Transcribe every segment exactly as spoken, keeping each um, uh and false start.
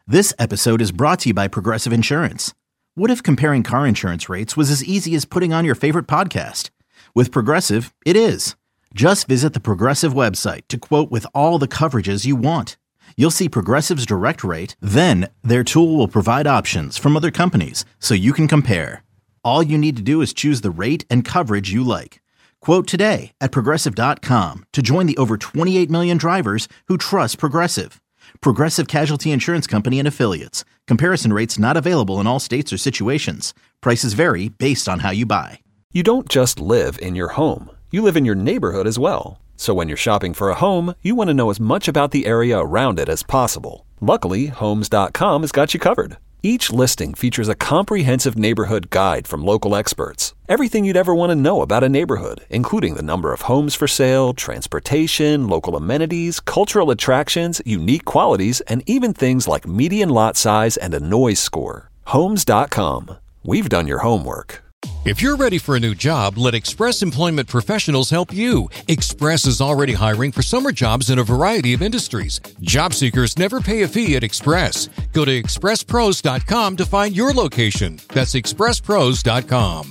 This episode is brought to you by Progressive Insurance. What if comparing car insurance rates was as easy as putting on your favorite podcast? With Progressive, it is. Just visit the Progressive website to quote with all the coverages you want. You'll see Progressive's direct rate, then their tool will provide options from other companies so you can compare. All you need to do is choose the rate and coverage you like. Quote today at Progressive dot com to join the over twenty-eight million drivers who trust Progressive. Progressive Casualty Insurance Company and Affiliates. Comparison rates not available in all states or situations. Prices vary based on how you buy. You don't just live in your home. You live in your neighborhood as well. So when you're shopping for a home, you want to know as much about the area around it as possible. Luckily, Homes dot com has got you covered. Each listing features a comprehensive neighborhood guide from local experts. Everything you'd ever want to know about a neighborhood, including the number of homes for sale, transportation, local amenities, cultural attractions, unique qualities, and even things like median lot size and a noise score. Homes dot com. We've done your homework. If you're ready for a new job, let Express Employment Professionals help you. Express is already hiring for summer jobs in a variety of industries. Job seekers never pay a fee at Express. Go to express pros dot com to find your location. That's express pros dot com.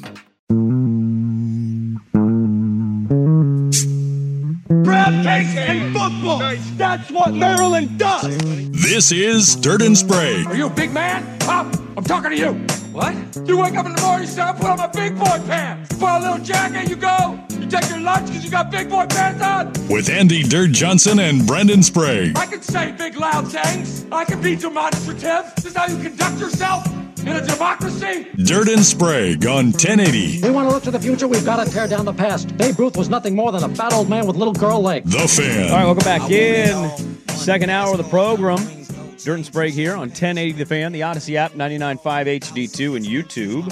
Grab case and football. That's what Maryland does. This is Dirt and Sprague. Are you a big man? Pop, I'm talking to you. What? You wake up in the morning, son, put on my big boy pants. Put on a little jacket, you go. You take your lunch because you got big boy pants on. With Andy Dirt Johnson and Brendan Sprague. I can say big loud things. I can be demonstrative. This is how you conduct yourself in a democracy. Dirt and Sprague on ten eighty. We want to look to the future. We've got to tear down the past. Babe Ruth was nothing more than a fat old man with little girl legs. The Fan. All right, welcome back in. Second hour of the program. Dirt and Sprague here on ten eighty The Fan, the Odyssey app, ninety-nine point five H D two, and YouTube.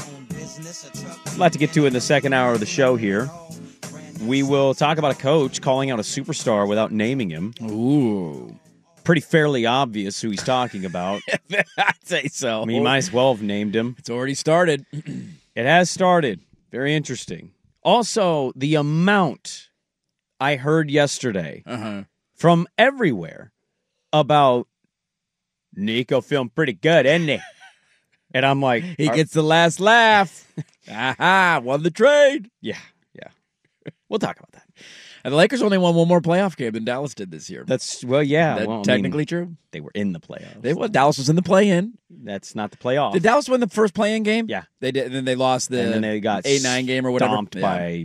A lot to get to in the second hour of the show here. We will talk about a coach calling out a superstar without naming him. Ooh. Pretty fairly obvious who he's talking about. I'd say so. I mean, you might as well have named him. It's already started. It has started. Very interesting. Also, the amount I heard yesterday uh-huh. from everywhere about Nico feeling pretty good, isn't he? And I'm like... He gets the last laugh. Aha, won the trade. Yeah, yeah. We'll talk about that. And the Lakers only won one more playoff game than Dallas did this year. That's, well, yeah. That well, technically I mean, true? They were in the playoffs. They well, Dallas was in the play-in. That's not the playoff. Did Dallas win the first play-in game? Yeah. They did, and then they lost the and then they got eight nine game or whatever. Stomped by...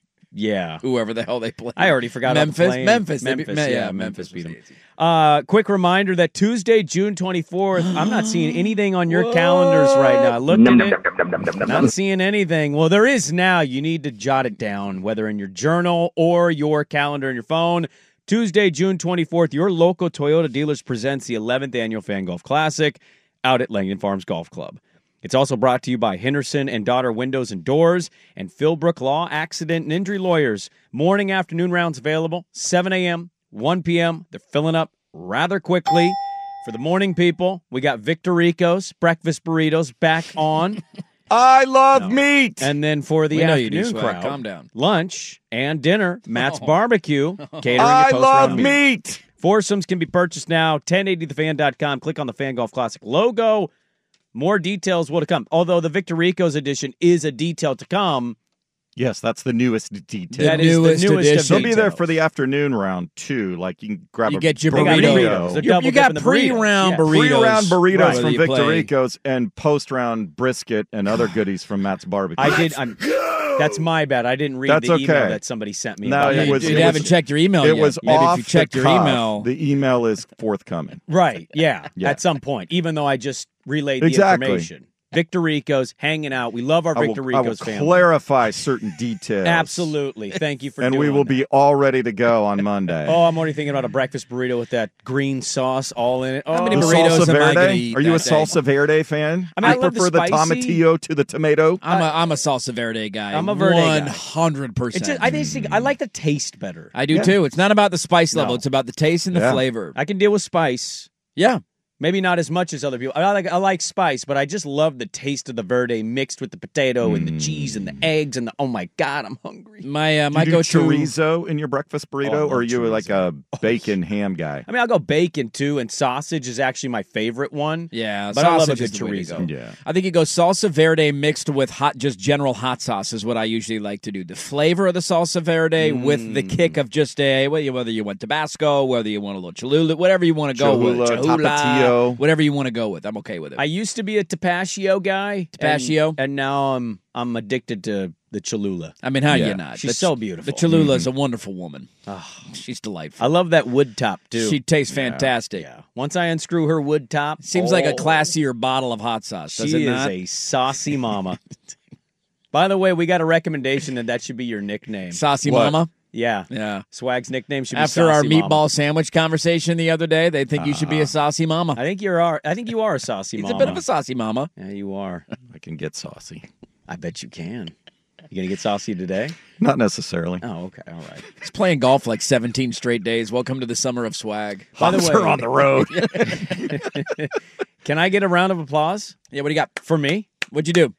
Yeah. Whoever the hell they played. I already forgot Memphis. about the Memphis. Memphis. Memphis. Yeah, Yeah, Memphis, Memphis beat them. Uh, quick reminder that Tuesday, June twenty-fourth, I'm not seeing anything on your calendars right now. I looked at it. Not seeing anything. Well, there is now. You need to jot it down, whether in your journal or your calendar in your phone. Tuesday, June twenty-fourth, your local Toyota dealers presents the eleventh Annual Fan Golf Classic out at Langdon Farms Golf Club. It's also brought to you by Henderson and Daughter Windows and Doors and Philbrook Law Accident and Injury Lawyers. Morning, afternoon rounds available, seven a.m., one p.m. They're filling up rather quickly. For the morning people, we got Victoricos breakfast burritos back on. I love no. meat. And then for the we afternoon do, crowd, calm down. Lunch and dinner, Matt's oh. Barbecue, catering. I your love meeting. meat. Foursomes can be purchased now, ten eighty the fan dot com. Click on the Fan Golf Classic logo. More details will to come. Although the Victoricos edition is a detail to come. Yes, that's the newest detail. That the is newest the newest edition. They'll be there for the afternoon round, too. Like, you can grab you a get your burrito. burrito. You, you got pre-round yeah. burritos. Pre-round burritos right. from You play. Victoricos and post-round brisket and other goodies from Matt's Barbecue. I did. I'm, that's my bad. I didn't read That's the okay. email that somebody sent me. No, about it that. was- you it haven't was- checked your email It yet. was Maybe off if you checked the your cuff. email. The email is forthcoming. Right, yeah, Yeah. at some point, even though I just relayed the Exactly. information. Victoricos, hanging out. We love our I will, Victoricos I will family. clarify certain details. Absolutely. Thank you for and doing we will that. be all ready to go on Monday. Oh, I'm already thinking about a breakfast burrito with that green sauce all in it. Oh, How many The burritos salsa am I gonna verde? eat Are you a that day? salsa verde fan? I mean, I love the prefer the, spicy- tomatillo to the tomato. I'm a I'm a salsa verde guy. I'm a verde guy. One hundred It's percent. just, I just think I like the taste better. I do Yeah. too. It's not about the spice level. No. It's about the taste and the Yeah. flavor. I can deal with spice. Yeah. Maybe not as much as other people. I like I like spice, but I just love the taste of the verde mixed with the potato mm. and the cheese and the eggs and the. Oh my God, I'm hungry. My uh, my do you go-to do chorizo in your breakfast burrito, oh, or are you chorizo. like a bacon oh, ham guy? I mean, I'll go bacon too, and sausage is actually my favorite one. Yeah, but I love a good good chorizo. Yeah, I think you go salsa verde mixed with hot, just general hot sauce is what I usually like to do. The flavor of the salsa verde mm. with the kick of just a whether you want Tabasco, whether you want a little Cholula, whatever you want to go Cholula, with, Cholula, Tapatio, whatever you want to go with. I'm okay with it. I used to be a Tapatio guy. Tapatio? And, and now I'm I'm addicted to the Cholula. I mean, how yeah. you not? She's the, so beautiful. The Cholula is mm-hmm. a wonderful woman. Oh, she's delightful. I love that wood top, too. She tastes fantastic. Yeah. yeah. Once I unscrew her wood top. Seems oh, like a classier bottle of hot sauce, does she it not? is a saucy mama. By the way, we got a recommendation that that should be your nickname. Saucy what? Mama? Yeah. Yeah. Swag's nickname should be After Saucy our meatball Mama. sandwich conversation the other day, they think uh-huh. you should be a saucy mama. I think you're are I think you are a saucy He's mama. a bit of a saucy mama. Yeah, you are. I can get saucy. I bet you can. You going to get saucy today? Not necessarily. Oh, okay. All right. He's playing golf like seventeen straight days. Welcome to the summer of swag. By the way, we're on the road. Can I get a round of applause? Yeah, what do you got? For me? What'd you do?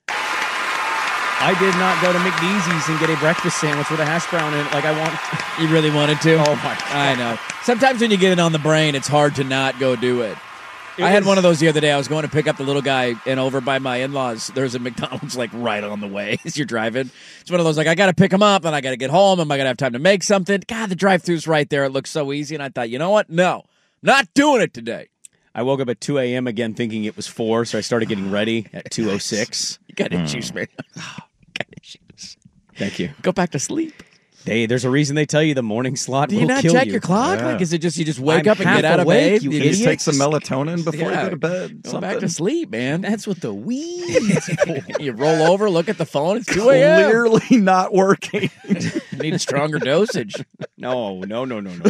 I did not go to McDeezee's and get a breakfast sandwich with a hash brown in it like I want. You really wanted to? Oh, my God. I know. Sometimes when you get it on the brain, it's hard to not go do it. It I was... had one of those the other day. I was going to pick up the little guy, and over by my in-laws, there's a McDonald's like right on the way as you're driving. It's one of those like, I got to pick him up, and I got to get home. Am I going to have time to make something? God, the drive-thru's right there. It looks so easy, and I thought, you know what? No, not doing it today. I woke up at two a.m. again thinking it was four, so I started getting ready at two oh six. You got issues, man. Got issues. Thank you. Go back to sleep. Hey, there's a reason they tell you the morning slot Do you will not kill check you. your clock? Yeah. Like, is it just you just wake I'm up and get out of awake, bed? you You Can just you take some melatonin before Yeah. you go to bed? Go Something? back to sleep, man. That's what the weeds for. You roll over, look at the phone. It's two a.m. Clearly not working. Need a stronger dosage. No, no, no, no, no.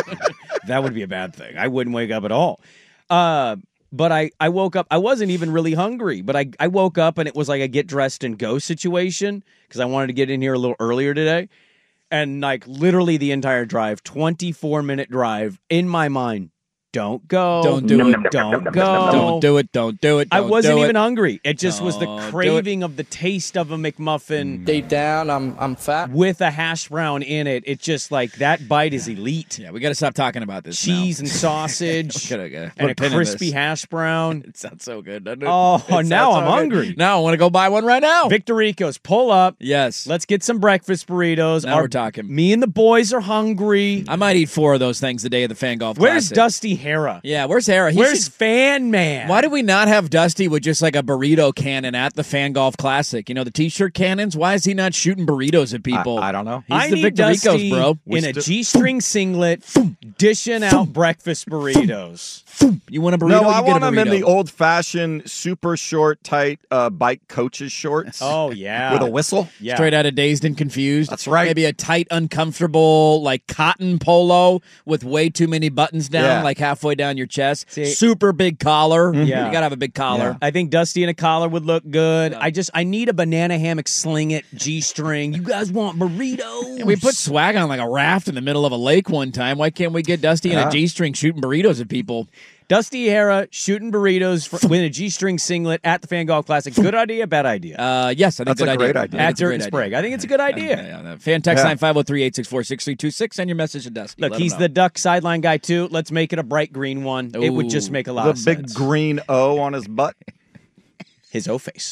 That would be a bad thing. I wouldn't wake up at all. Uh, but I, I woke up. I wasn't even really hungry, but I, I woke up and it was like a get dressed and go situation because I wanted to get in here a little earlier today. And like literally the entire drive, twenty-four minute drive in my mind. Don't go. Don't do it. Don't go. Don't do it. Don't do it. I Don't wasn't do even it. hungry. It just was the Don't do craving of the taste of a McMuffin Deep down, I'm I'm fat. with a hash brown in it. It's just like that bite is elite. Yeah, we got to stop talking about this. Cheese now. and sausage Gotta, gotta and a put pin in crispy this. hash brown. It sounds so good, doesn't it? Oh, It sounds now so I'm good. hungry. Now I want to go buy one right now. Victoricos, pull up. Yes. Let's get some breakfast burritos. Now Our- we're talking. Me and the boys are hungry. I might eat four of those things the day of the Fan Golf Where's Classic. Dusty Hera? Yeah, where's Hera? He Where's should- Fan Man? Why do we not have Dusty with just like a burrito cannon at the Fan Golf Classic? You know, the T-shirt cannons? Why is he not shooting burritos at people? I, I don't know. He's I the need Victoricos, Dusty bro. in a st- G-string singlet, dishing out breakfast burritos. You want a burrito? No, you I get want a him in burrito. the old-fashioned, super short, tight uh, bike coach's shorts. Oh yeah, With a whistle. yeah. Straight out of Dazed and Confused. That's right. Maybe a tight, uncomfortable, like cotton polo with way too many buttons down, Yeah. like halfway down your chest. See- Super big collar. Yeah. You gotta have a big collar. I think Dusty in a collar would look good. I just I need a banana hammock sling it G-string. You guys want burritos? And we put swag on like a raft in the middle of a lake one time. Why can't we get Dusty in Yeah. a G-string shooting burritos at people? Dusty Hera shooting burritos for, with a G-string singlet at the Fan Golf Classic. Good idea, bad idea. Uh, yes, I think That's good a idea. great idea. I think at it's a Dirt great and idea. Sprague. I think it's a good idea. Yeah, yeah. Fan text Yeah. nine five zero three eight six four six three two six. Send your message to Dusty. Look, Let him he's know. the Duck sideline guy too. Let's make it a bright green one. It would just Ooh. make a lot The of big sense. green O on his butt. His O face.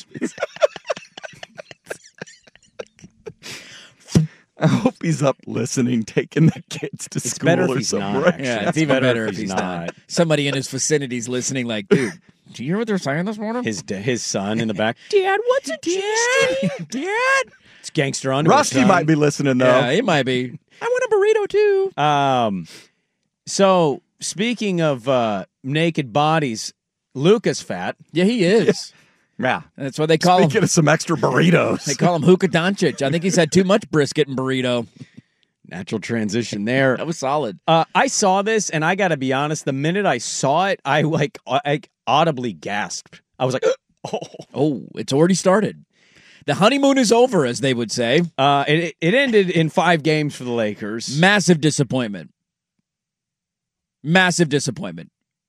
I hope he's up listening, taking the kids to It's school better if or he's some not, break. actually. Yeah, It's it's even better better if if he's he's not. not. Somebody in his vicinity is listening like, dude, do you hear what they're saying this morning? His his son in the back. Dad, what's a G-string? Dad? It's gangster underwear. Rusty son. might be listening, though. Yeah, it might be. I want a burrito, too. Um, so speaking of uh, naked bodies, Luca's fat. Yeah, he is. Yeah. That's what they call Speaking him. of some extra burritos. They call him Hookah Doncic. I think he's had too much brisket and burrito. Natural transition there. That was solid. Uh, I saw this, and I got to be honest. The minute I saw it, I like I audibly gasped. I was like, "Oh!" Oh, it's already started. The honeymoon is over, as they would say. Uh, it it ended in five games for the Lakers. Massive disappointment. Massive disappointment.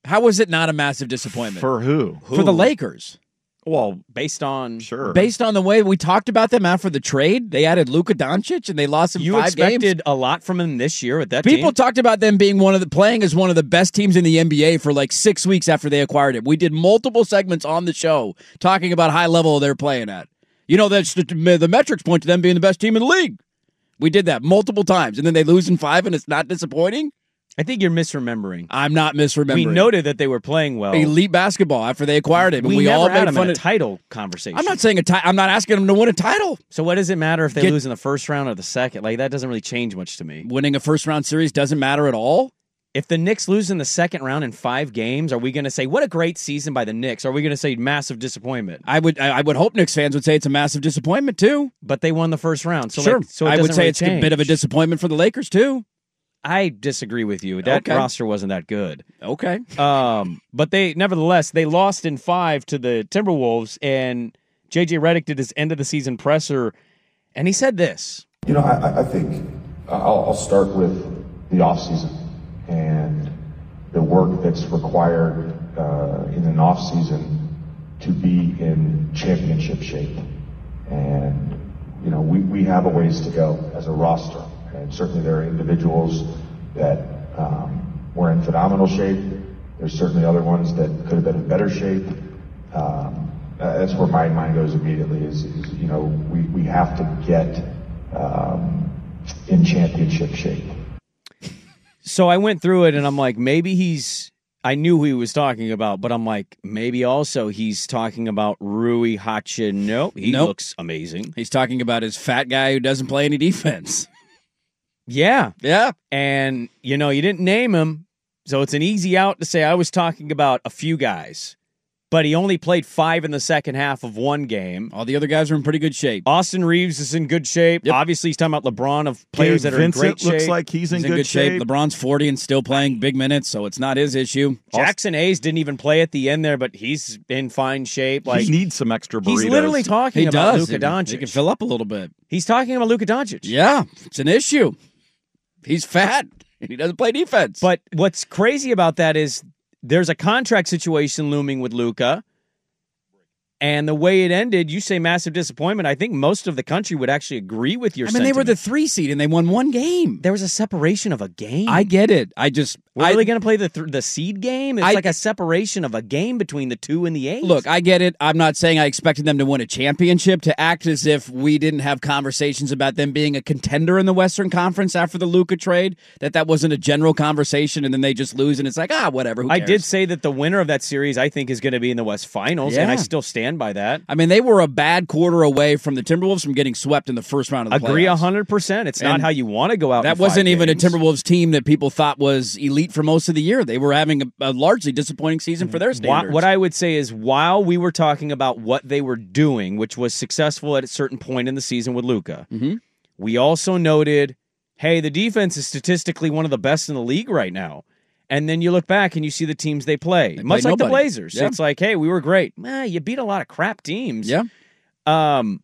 How was it not a massive disappointment? For who? For the Lakers. Well, based on sure, based on the way we talked about them after the trade, they added Luka Doncic and they lost him you five expected games. a lot from him this year with that People team. talked about them being one of the playing as one of the best teams in the N B A for like six weeks after they acquired him. We did multiple segments on the show talking about high level they're playing at. You know, that's the, the metrics point to them being the best team in the league. We did that multiple times, and then they lose in five, and it's not disappointing. I think you're misremembering. I'm not misremembering. We noted that they were playing well. Elite basketball after they acquired it. We, we never all had made them fun in a of title conversation. I'm not saying a title. I'm not asking them to win a title. So what does it matter if they Get, lose in the first round or the second? Like, that doesn't really change much to me. Winning a first round series doesn't matter at all. If the Knicks lose in the second round in five games, are we going to say, what a great season by the Knicks? Or are we going to say massive disappointment? I would I would hope Knicks fans would say it's a massive disappointment, too. But they won the first round. So sure. Like, so it I would say really it's change. a bit of a disappointment for the Lakers, too. I disagree with you. That okay. roster wasn't that good. Okay. Um, but they, nevertheless, they lost in five to the Timberwolves, and J J Redick did his end of the season presser, and he said this. You know, I, I think I'll, I'll start with the offseason and the work that's required uh, in an offseason to be in championship shape. And, you know, we, we have a ways to go as a roster. And certainly there are individuals that um, were in phenomenal shape. There's certainly other ones that could have been in better shape. Um, that's where my mind goes immediately is, is you know, we, we have to get um, in championship shape. So I went through it and I'm like, maybe he's, I knew who he was talking about, but I'm like, maybe also he's talking about Rui Hachimura. Nope, he nope. looks amazing. He's talking about his fat guy who doesn't play any defense. Yeah. Yeah. And, you know, you didn't name him, so it's an easy out to say I was talking about a few guys. But he only played five in the second half of one game. All the other guys are in pretty good shape. Austin Reeves is in good shape. Yep. Obviously, he's talking about LeBron of players Gabe that are Vincent in great shape. looks like he's in, he's in good, good shape. shape. LeBron's forty and still playing big minutes, so it's not his issue. Jackson Hayes didn't even play at the end there, but he's in fine shape. Like he needs some extra burritos. He's literally talking he about does. Luka Doncic. He can fill up a little bit. He's talking about Luka Doncic. Yeah, it's an issue. He's fat, and he doesn't play defense. But what's crazy about that is there's a contract situation looming with Luka. And the way it ended, you say massive disappointment. I think most of the country would actually agree with your I mean, sentiment. they were the three seed, and they won one game. There was a separation of a game. I get it. I just... We're I, really going to play the th- the seed game? It's I, like a separation of a game between the two and the eight. Look, I get it. I'm not saying I expected them to win a championship, to act as if we didn't have conversations about them being a contender in the Western Conference after the Luka trade, that that wasn't a general conversation, and then they just lose, and it's like, ah, whatever, who cares? I did say that the winner of that series, I think, is going to be in the West Finals, yeah. and I still stand by that. I mean, they were a bad quarter away from the Timberwolves from getting swept in the first round of the Agree playoffs. one hundred percent. It's and not how you want to go out. That in wasn't five even games. a Timberwolves team that people thought was elite for most of the year. They were having a, a largely disappointing season for their standards. What I would say is, while we were talking about what they were doing, which was successful at a certain point in the season with Luka, mm-hmm. we also noted, hey, the defense is statistically one of the best in the league right now. And then you look back and you see the teams they play, they much play like nobody. the Blazers. Yeah. It's like, hey, we were great. Eh, you beat a lot of crap teams. Yeah. Um,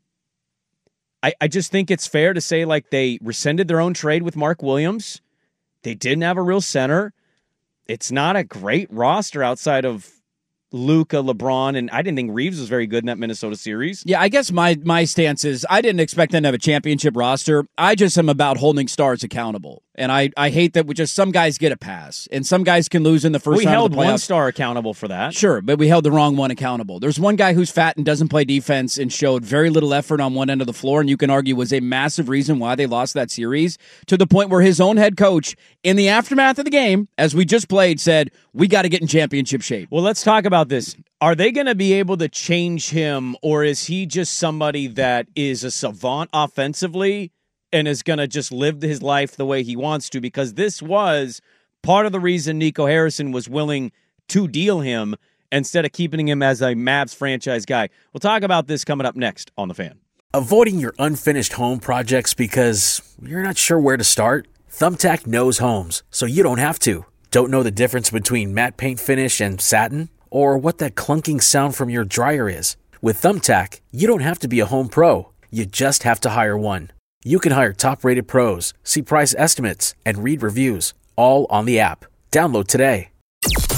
I, I just think it's fair to say, like, they rescinded their own trade with Mark Williams. They didn't have a real center. It's not a great roster outside of Luka, LeBron, and I didn't think Reeves was very good in that Minnesota series. Yeah, I guess my my stance is I didn't expect them to have a championship roster. I just am about holding stars accountable. And I, I hate that we just some guys get a pass, and some guys can lose in the first we round held of the playoffs. one star accountable for that. Sure, but we held the wrong one accountable. There's one guy who's fat and doesn't play defense and showed very little effort on one end of the floor, and you can argue was a massive reason why they lost that series, to the point where his own head coach, in the aftermath of the game, as we just played, said, we got to get in championship shape. Well, let's talk about this. Are they going to be able to change him, or is he just somebody that is a savant offensively and is going to just live his life the way he wants to? Because this was part of the reason Nico Harrison was willing to deal him instead of keeping him as a Mavs franchise guy. We'll talk about this coming up next on The Fan. Avoiding your unfinished home projects because you're not sure where to start? Thumbtack knows homes, so you don't have to. Don't know the difference between matte paint finish and satin? Or what that clunking sound from your dryer is? With Thumbtack, you don't have to be a home pro. You just have to hire one. You can hire top-rated pros, see price estimates, and read reviews, all on the app. Download today.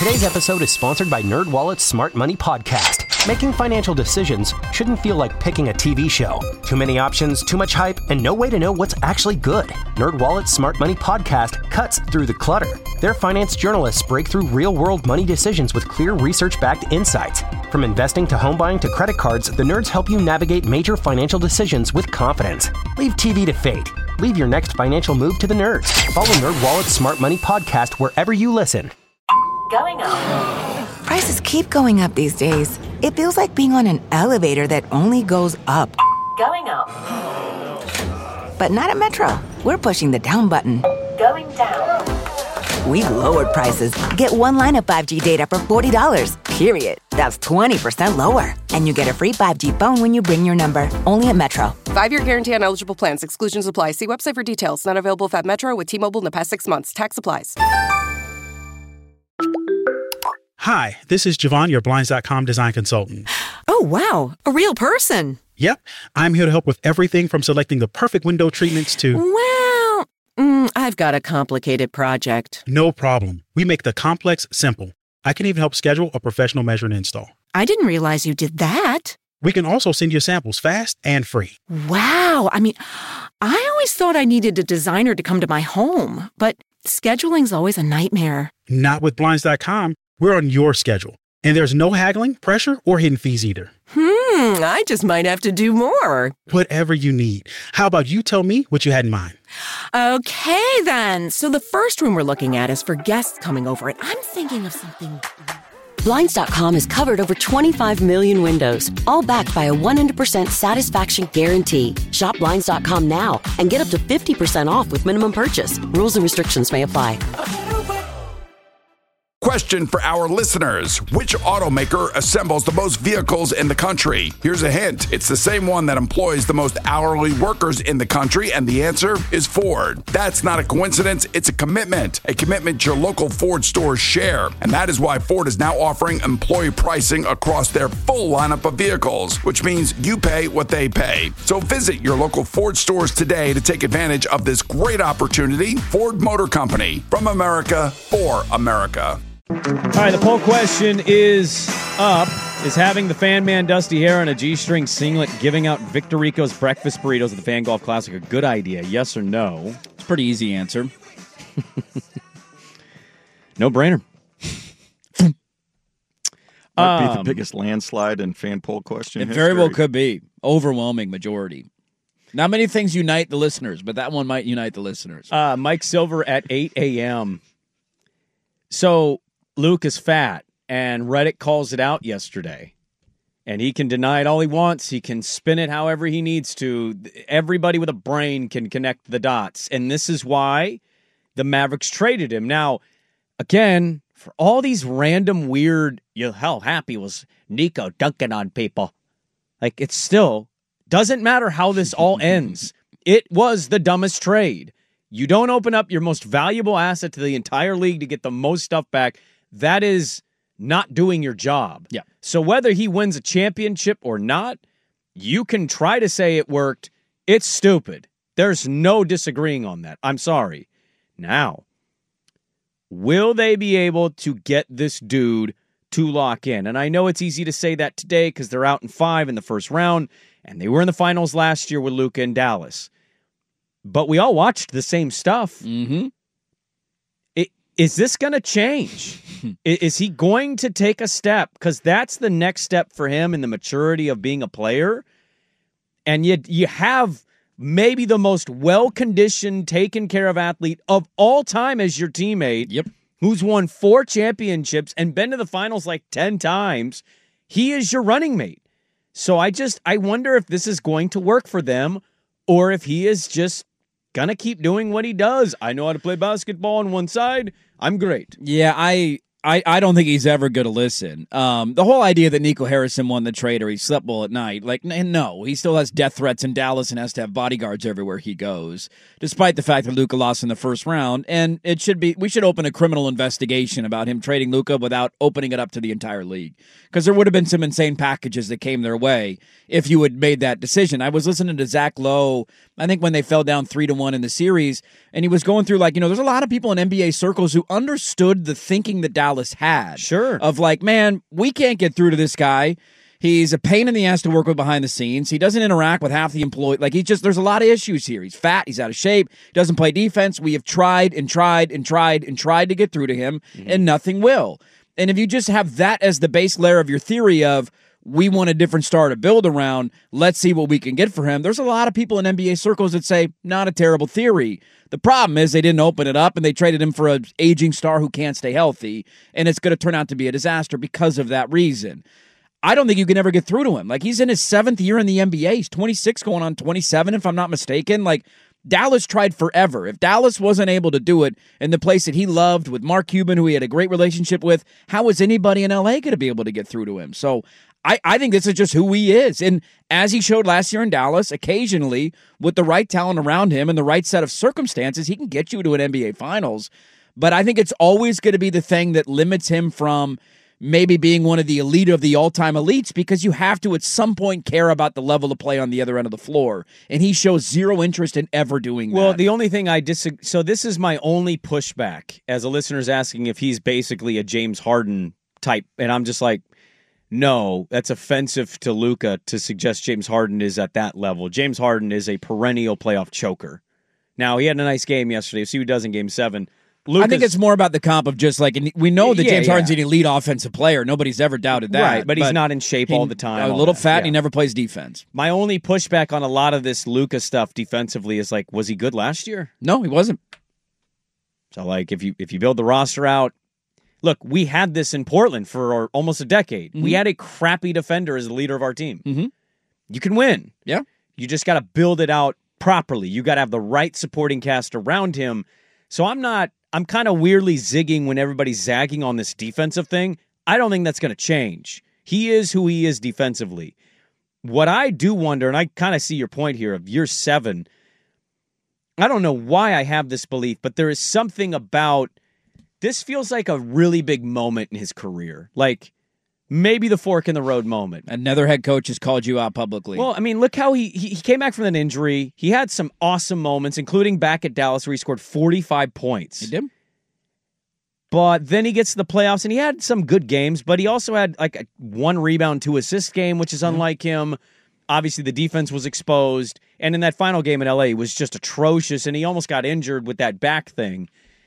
Today's episode is sponsored by NerdWallet's Smart Money Podcast. Making financial decisions shouldn't feel like picking a T V show. Too many options, too much hype, and no way to know what's actually good. NerdWallet's Smart Money Podcast cuts through the clutter. Their finance journalists break through real-world money decisions with clear research-backed insights. From investing to home buying to credit cards, the nerds help you navigate major financial decisions with confidence. Leave T V to fate. Leave your next financial move to the nerds. Follow NerdWallet's Smart Money Podcast wherever you listen. Going up. Prices keep going up these days. It feels like being on an elevator that only goes up. Going up. But not at Metro. We're pushing the down button. Going down. We've lowered prices. Get one line of five G data for forty dollars, period. That's twenty percent lower. And you get a free five G phone when you bring your number. Only at Metro. Five-year guarantee on eligible plans. Exclusions apply. See website for details. Not available at Metro with T-Mobile in the past six months. Tax applies. Hi, this is Javon, your Blinds dot com design consultant. Oh, wow. A real person. Yep. I'm here to help with everything from selecting the perfect window treatments to... Well, mm, I've got a complicated project. No problem. We make the complex simple. I can even help schedule a professional measure and install. I didn't realize you did that. We can also send you samples fast and free. Wow. I mean, I always thought I needed a designer to come to my home, but scheduling's always a nightmare. Not with Blinds dot com. We're on your schedule, and there's no haggling, pressure, or hidden fees either. Hmm, I just might have to do more. Whatever you need. How about you tell me what you had in mind? Okay, then. So the first room we're looking at is for guests coming over, and I'm thinking of something... Blinds dot com has covered over twenty-five million windows, all backed by a one hundred percent satisfaction guarantee. Shop Blinds dot com now and get up to fifty percent off with minimum purchase. Rules and restrictions may apply. Question for our listeners. Which automaker assembles the most vehicles in the country? Here's a hint. It's the same one that employs the most hourly workers in the country, and the answer is Ford. That's not a coincidence. It's a commitment. A commitment your local Ford stores share. And that is why Ford is now offering employee pricing across their full lineup of vehicles, which means you pay what they pay. So visit your local Ford stores today to take advantage of this great opportunity. Ford Motor Company, from America, for America. All right, the poll question is up. Is having the fan man Dusty Hare on a G-string singlet giving out Victor Rico's breakfast burritos at the Fan Golf Classic a good idea? Yes or no? It's a pretty easy answer. No brainer. Might be Um, the biggest landslide in fan poll question It history. very well could be. Overwhelming majority. Not many things unite the listeners, but that one might unite the listeners. Uh, Mike Silver at eight a.m. So Luke is fat, and Reddit calls it out yesterday. And he can deny it all he wants. He can spin it however he needs to. Everybody with a brain can connect the dots. And this is why the Mavericks traded him. Now, again, for all these random weird, you know, how happy was Nico dunking on people? Like, it still doesn't matter how this all ends. It was the dumbest trade. You don't open up your most valuable asset to the entire league to get the most stuff back. That is not doing your job. Yeah. So whether he wins a championship or not, you can try to say it worked. It's stupid. There's no disagreeing on that. I'm sorry. Now, will they be able to get this dude to lock in? And I know it's easy to say that today because they're out in five in the first round, and they were in the finals last year with Luka and Dallas. But we all watched the same stuff. Mm-hmm. It, is this going to change? Is he going to take a step? Because that's the next step for him in the maturity of being a player. And you, you have maybe the most well-conditioned, taken care of athlete of all time as your teammate. Yep. Who's won four championships and been to the finals like ten times. He is your running mate. So I just, I wonder if this is going to work for them or if he is just going to keep doing what he does. I know how to play basketball on one side. I'm great. Yeah, I I, I don't think he's ever going to listen. Um, the whole idea that Nico Harrison won the trade or he slept well at night, like, n- no, he still has death threats in Dallas and has to have bodyguards everywhere he goes, despite the fact that Luka lost in the first round. And it should be, we should open a criminal investigation about him trading Luka without opening it up to the entire league. Because there would have been some insane packages that came their way if you had made that decision. I was listening to Zach Lowe, I think when they fell down three to one in the series, and he was going through, like, you know, there's a lot of people in N B A circles who understood the thinking that Dallas Dallas had. Sure. Of like, man, we can't get through to this guy. He's a pain in the ass to work with behind the scenes. He doesn't interact with half the employee. Like, he just, there's a lot of issues here. He's fat. He's out of shape. He doesn't play defense. We have tried and tried and tried and tried to get through to him, mm-hmm. and nothing will. And if you just have that as the base layer of your theory of, we want a different star to build around, let's see what we can get for him, there's a lot of people in N B A circles that say, not a terrible theory. The problem is they didn't open it up, and they traded him for an aging star who can't stay healthy, and it's going to turn out to be a disaster because of that reason. I don't think you can ever get through to him. Like, he's in his seventh year in the N B A. He's twenty-six going on twenty-seven, if I'm not mistaken. Like, Dallas tried forever. If Dallas wasn't able to do it in the place that he loved with Mark Cuban, who he had a great relationship with, how is anybody in L A going to be able to get through to him? So I, I think this is just who he is. And as he showed last year in Dallas, occasionally, with the right talent around him and the right set of circumstances, he can get you to an N B A Finals. But I think it's always going to be the thing that limits him from maybe being one of the elite of the all-time elites, because you have to at some point care about the level of play on the other end of the floor. And he shows zero interest in ever doing well, that. Well, the only thing I disagree... So this is my only pushback, as a listener's asking if he's basically a James Harden type. And I'm just like, no, that's offensive to Luka to suggest James Harden is at that level. James Harden is a perennial playoff choker. Now, he had a nice game yesterday. We'll see who does in Game seven. Luka's, I think it's more about the comp of just like, we know that yeah, James yeah. Harden's an elite offensive player. Nobody's ever doubted that. Right, but he's but not in shape he, all the time. A little that. fat, yeah. and he never plays defense. My only pushback on a lot of this Luka stuff defensively is like, was he good last year? No, he wasn't. So like, if you if you build the roster out, look, we had this in Portland for almost a decade. Mm-hmm. We had a crappy defender as the leader of our team. Mm-hmm. You can win. Yeah. You just got to build it out properly. You got to have the right supporting cast around him. So I'm not... I'm kind of weirdly zigging when everybody's zagging on this defensive thing. I don't think that's going to change. He is who he is defensively. What I do wonder, and I kind of see your point here of year seven, I don't know why I have this belief, but there is something about, this feels like a really big moment in his career. Like, maybe the fork in the road moment. Another head coach has called you out publicly. Well, I mean, look how he, he he came back from an injury. He had some awesome moments, including back at Dallas where he scored forty-five points. He did. But then he gets to the playoffs, and he had some good games, but he also had like a one rebound, two assist game, which is unlike mm-hmm. him. Obviously, the defense was exposed. And in that final game in L A, he was just atrocious, and he almost got injured with that back thing.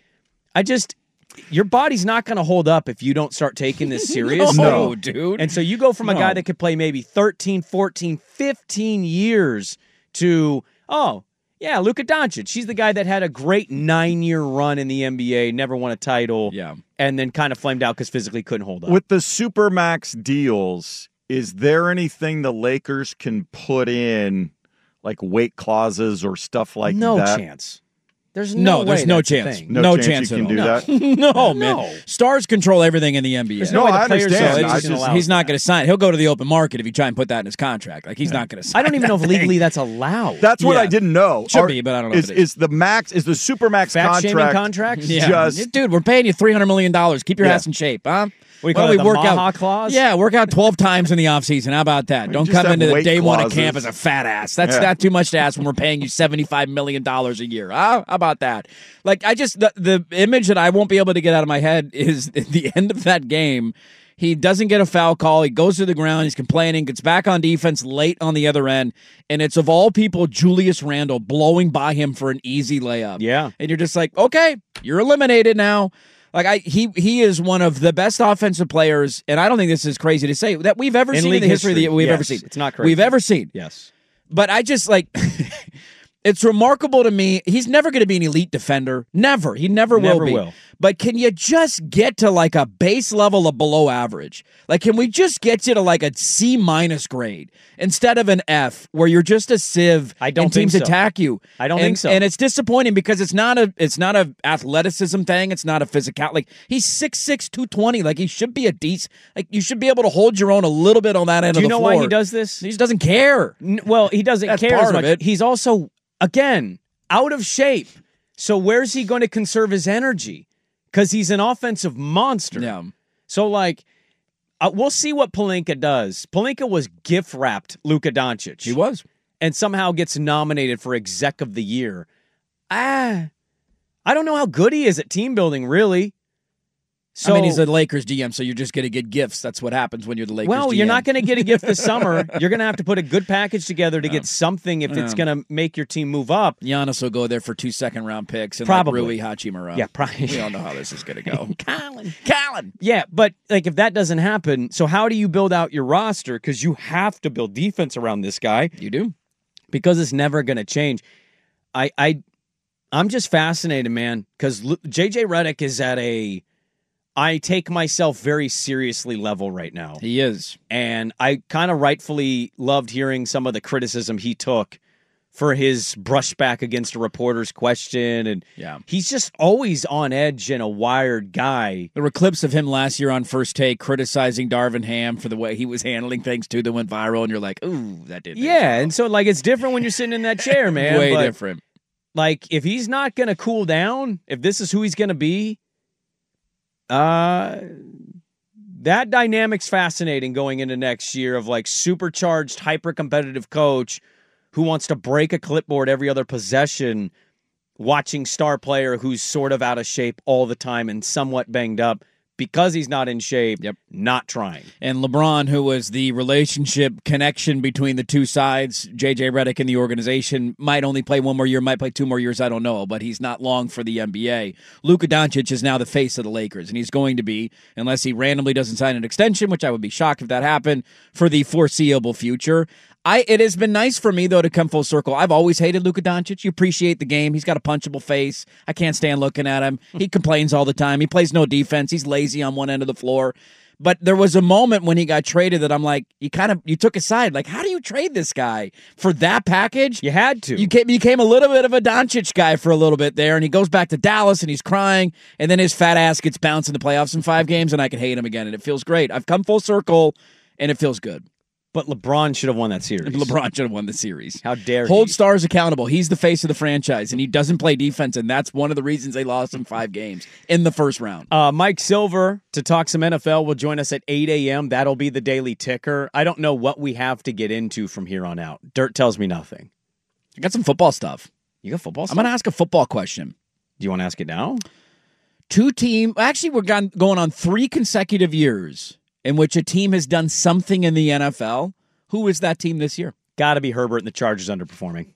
I just... Your body's not going to hold up if you don't start taking this serious. no, no, dude. And so you go from no. a guy that could play maybe thirteen, fourteen, fifteen years to, oh, yeah, Luka Doncic. She's the guy that had a great nine-year run in the N B A, never won a title, yeah. and then kind of flamed out because physically couldn't hold up. With the Supermax deals, is there anything the Lakers can put in, like weight clauses or stuff like no that? No chance. There's no, no there's way no that's chance. Thing. No, no chance, chance you can at all. do that. no, no, man. Stars control everything in the N B A. There's no, no way I the players understand. are just, just he's not going to sign. He'll go to the open market if you try and put that in his contract. Like he's yeah. not going to sign. I don't even know if thing. legally that's allowed. That's what yeah. I didn't know. Should Are, be, but I don't know. Is, if it is. is the max? Is the Supermax Fat contract? contracts? Yeah. Just dude, we're paying you three hundred million dollars. Keep your yeah. ass in shape, huh? What do you call well, it, we the work Maha out, clause? Yeah, work out twelve times in the offseason. How about that? We Don't just come have into the weight day one of clauses. camp as a fat ass. That's Yeah. not too much to ask when we're paying you seventy-five million dollars a year. Huh? How about that? Like, I just, the, the image that I won't be able to get out of my head is at the end of that game, he doesn't get a foul call. He goes to the ground. He's complaining, gets back on defense late on the other end. And it's, of all people, Julius Randle blowing by him for an easy layup. Yeah. And you're just like, okay, you're eliminated now. Like I, he he is one of the best offensive players, and I don't think this is crazy to say, that we've ever in seen in the history, history that we've yes, ever seen. It's not crazy. We've ever seen. Yes. But I just like, it's remarkable to me. He's never going to be an elite defender. Never. He never, Never will be. will. But can you just get to like a base level of below average? Like, can we just get you to like a C minus grade instead of an F, where you're just a sieve I don't and teams think so. attack you? I don't and, think so. And it's disappointing because it's not a it's not a athleticism thing. It's not a physical. Like, he's six six, two twenty. Like, he should be a decent. Like, you should be able to hold your own a little bit on that end Do of you the know floor. why he does this? He just doesn't care. N- well, he doesn't That's care part as of much. it. He's also, again, out of shape. So where's he going to conserve his energy? Because he's an offensive monster. Yeah. So, like, uh, we'll see what Pelinka does. Pelinka was gift-wrapped Luka Doncic. He was. And somehow gets nominated for Exec of the Year. Ah, I don't know how good he is at team building, really. So, I mean, he's a Lakers G M, so you're just going to get gifts. That's what happens when you're the Lakers well, G M. you're not going to get a gift this summer. You're going to have to put a good package together to get something if it's going to make your team move up. Giannis will go there for two second-round picks and Probably. like Rui Hachimura. Yeah, probably. We all know how this is going to go. Colin. Colin. Yeah, but like if that doesn't happen, so how do you build out your roster? Because you have to build defense around this guy. You do. Because it's never going to change. I, I, I'm just fascinated, man, because J J Redick is at a I take myself very seriously level right now. He is. And I kind of rightfully loved hearing some of the criticism he took for his brushback against a reporter's question. And yeah. he's just always on edge and a wired guy. There were clips of him last year on First Take criticizing Darvin Ham for the way he was handling things, too, that went viral. And you're like, ooh, that did. Yeah, and so, like, it's different when you're sitting in that chair, man. Way but, different. Like, if he's not going to cool down, if this is who he's going to be, uh, that dynamic's fascinating going into next year of, like, supercharged, hyper-competitive coach who wants to break a clipboard every other possession, watching star player who's sort of out of shape all the time and somewhat banged up because he's not in shape, yep. not trying. And LeBron, who was the relationship connection between the two sides, J J Redick and the organization, might only play one more year, might play two more years, I don't know, but he's not long for the N B A. Luka Doncic is now the face of the Lakers, and he's going to be, unless he randomly doesn't sign an extension, which I would be shocked if that happened, for the foreseeable future. I, it has been nice for me, though, to come full circle. I've always hated Luka Doncic. You appreciate the game. He's got a punchable face. I can't stand looking at him. He complains all the time. He plays no defense. He's lazy on one end of the floor. But there was a moment when he got traded that I'm like, you kind of, you took a side. Like, how do you trade this guy for that package? You had to. You became, became a little bit of a Doncic guy for a little bit there, and he goes back to Dallas, and he's crying, and then his fat ass gets bounced in the playoffs in five games, and I can hate him again, and it feels great. I've come full circle, and it feels good. But LeBron should have won that series. LeBron should have won the series. How dare Hold he? stars accountable. He's the face of the franchise, and he doesn't play defense, and that's one of the reasons they lost in five games in the first round. Uh, Mike Silver, to talk some N F L, will join us at eight a.m. That'll be the Daily Ticker. I don't know what we have to get into from here on out. Dirt tells me nothing. I got some football stuff. You got football stuff? I'm going to ask a football question. Do you want to ask it now? Two team. Actually, we're going on three consecutive years in which a team has done something in the N F L. Who is that team this year? Got to be Herbert and the Chargers underperforming.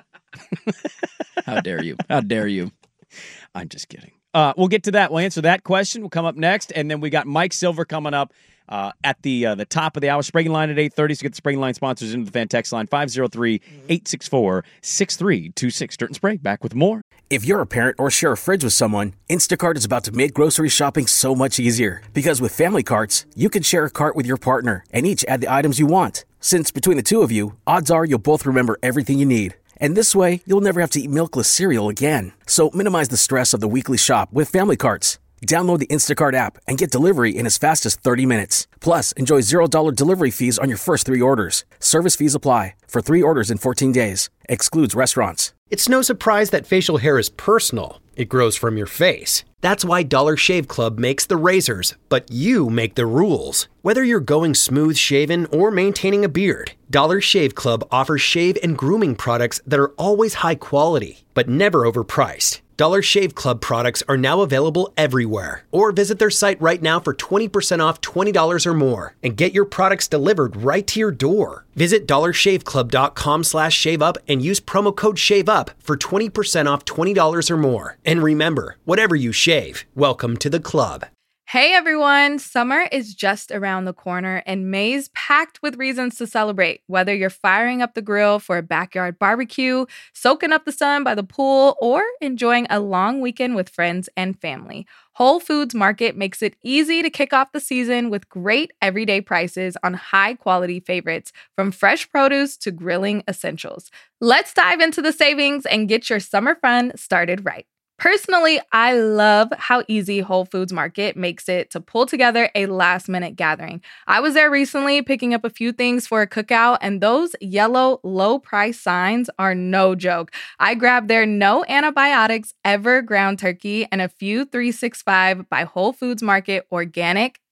How dare you? How dare you? I'm just kidding. Uh, we'll get to that. We'll answer that question. We'll come up next. And then we got Mike Silver coming up uh, at the uh, the top of the hour. Sprague Line at eight thirty. So get the Sprague Line sponsors into the Fan Text line five oh three, eight six four, six three two six. Dirt and Sprague back with more. If you're a parent or share a fridge with someone, Instacart is about to make grocery shopping so much easier. Because with family carts, you can share a cart with your partner and each add the items you want. Since between the two of you, odds are you'll both remember everything you need. And this way, you'll never have to eat milkless cereal again. So minimize the stress of the weekly shop with family carts. Download the Instacart app and get delivery in as fast as thirty minutes. Plus, enjoy zero dollars delivery fees on your first three orders. Service fees apply for three orders in fourteen days. Excludes restaurants. It's no surprise that facial hair is personal. It grows from your face. That's why Dollar Shave Club makes the razors, but you make the rules. Whether you're going smooth shaven or maintaining a beard, Dollar Shave Club offers shave and grooming products that are always high quality, but never overpriced. Dollar Shave Club products are now available everywhere. Or visit their site right now for twenty percent off twenty dollars or more and get your products delivered right to your door. Visit dollarshaveclub.com slash shave up and use promo code SHAVEUP for twenty percent off twenty dollars or more. And remember, whatever you shave, welcome to the club. Hey everyone, summer is just around the corner and May's packed with reasons to celebrate. Whether you're firing up the grill for a backyard barbecue, soaking up the sun by the pool, or enjoying a long weekend with friends and family, Whole Foods Market makes it easy to kick off the season with great everyday prices on high-quality favorites, from fresh produce to grilling essentials. Let's dive into the savings and get your summer fun started right. Personally, I love how easy Whole Foods Market makes it to pull together a last-minute gathering. I was there recently picking up a few things for a cookout, and those yellow low-price signs are no joke. I grabbed their no antibiotics ever ground turkey and a few three sixty-five by Whole Foods Market organic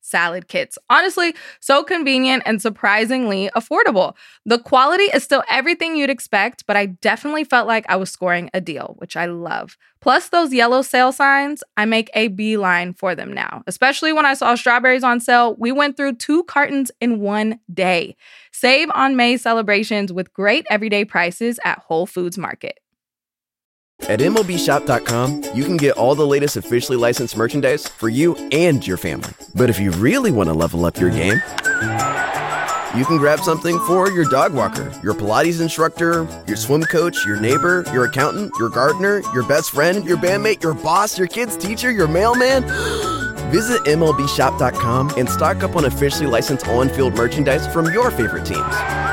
salad kits. Honestly, so convenient and surprisingly affordable. The quality is still everything you'd expect, but I definitely felt like I was scoring a deal, which I love. Plus those yellow sale signs, I make a beeline for them now. Especially when I saw strawberries on sale, we went through two cartons in one day. Save on May celebrations with great everyday prices at Whole Foods Market. At M L B Shop dot com, you can get all the latest officially licensed merchandise for you and your family. But if you really want to level up your game, you can grab something for your dog walker, your Pilates instructor, your swim coach, your neighbor, your accountant, your gardener, your best friend, your bandmate, your boss, your kid's teacher, your mailman. Visit M L B Shop dot com and stock up on officially licensed on-field merchandise from your favorite teams.